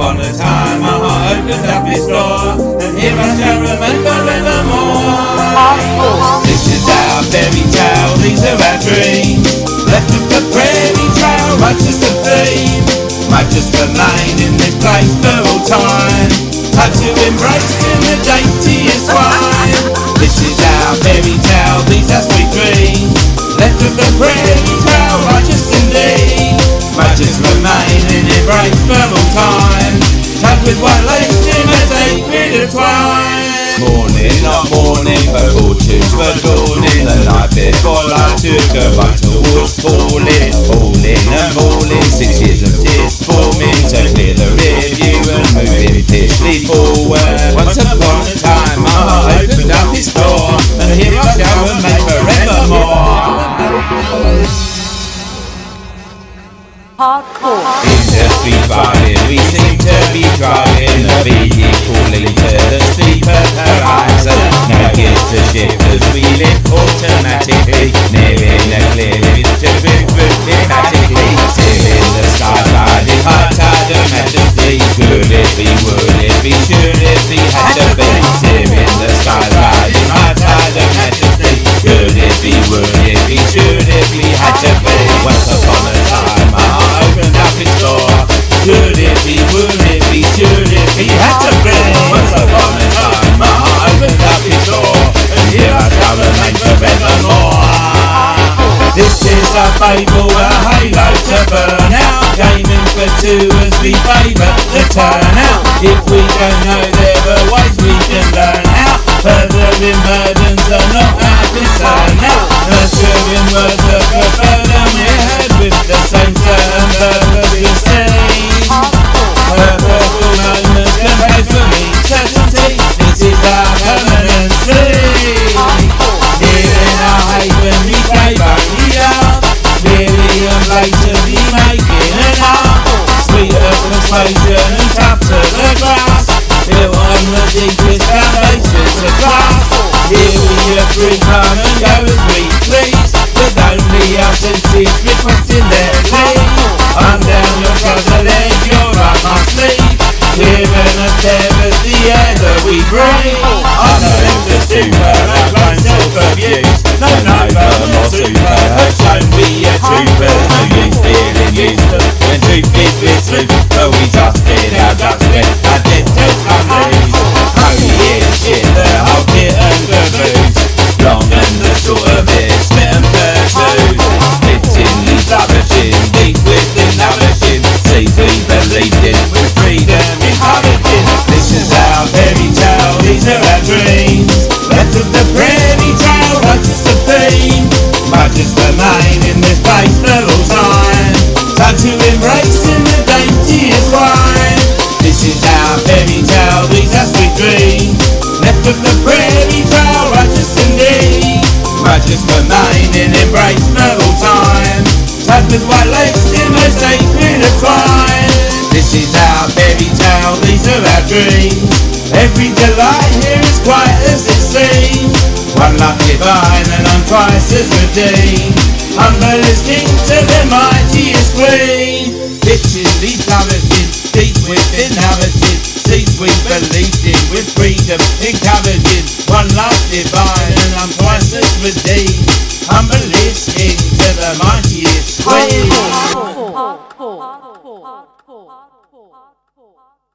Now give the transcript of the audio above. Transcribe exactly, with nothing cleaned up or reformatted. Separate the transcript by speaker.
Speaker 1: upon a time my heart opened up its door, and here I shall remain forevermore. This is our fairy tale, these are our dreams, left of the prairie trail, righteous and theme. Might just remain in this place for all time, time to embrace in the daintiest wine. This is our fairy tale, these are sweet dreams, left of the prairie trail, righteous indeed. Might just remain in embrace for all time, tied with white lace in a sacred twine.
Speaker 2: Morning, not morning, but fortunes were dawning. The night before I took a bite towards falling, falling and falling. Six years of tears forming to clear the rear view and moving fiercely forward. Once upon a time my heart opened up its door, and here I shall remain forevermore.
Speaker 3: Hardcore.
Speaker 2: Industry driving, we seem to be driving a vehicle into the sleeper horizon. Now gears to shift as we live automatically, nearing a clear picture dramatically. Seeing the sky riding high tide of majesty. Could it be, would it be, should it be, had to be. Seeing the sky riding high tide of majesty. Could it be, would it be, should it be, had to be. Once upon a time my heart opened up its door. Could it be, would it be, should it be, had to be. Once upon a time my heart opened up its door, and here I shall remain forevermore. This is a fable, a halo to burn out, gaming for two as we favour the turnout. If we don't know there are ways we can learn out, furthering burdens are not our concern now. Nurturing words are preferred and we're heard with the same certain purpose we see. Purposeful moments composed for me, certainty, this is our permanency. Here in our haven we crave only love, really and blatantly making enough. Sweeter persuasion and tough to the grasp, built on the deepest foundations of class. Here we are free, come and go as we please, with only our senses requesting their leave. I'm down your trouser leg, you're up my sleeve, giving us as the air that we breathe. I'm no longer super, I've grown self-abused. No, no, more super, have shown we are troopers. No use feeling useless when truth is whistling, but we just did our ducks with our dead tails come loose. Oh yeah, shit, the whole kit and the booze, long and the short of it, spit and pursue. Hitting these lavishing, deep within lavishing seeds we believed in, with freedom encouraging. This is our fairy tale, these are our dreams, left of the prairie trail, righteous and theme. Might just remain in this place for all time, time to embrace in the daintiest wine. This is our fairy tale, these are sweet dreams, left of the prairie trail, righteous indeed. Might just remain in embrace for all time, tied with white lace in a sacred twine. This is our fairy tale, these are our dreams, every delight here is quite as it seems. One love divine and I'm twice as redeemed, humble listening to the mightiest queen. Pitching these flourishing, deep within nourishing seeds we believed in, with freedom encouraging. One love divine and I'm twice as redeemed, humble listening to the mightiest queen.
Speaker 3: Hardcore. Hardcore. Hardcore. Hardcore. Hardcore.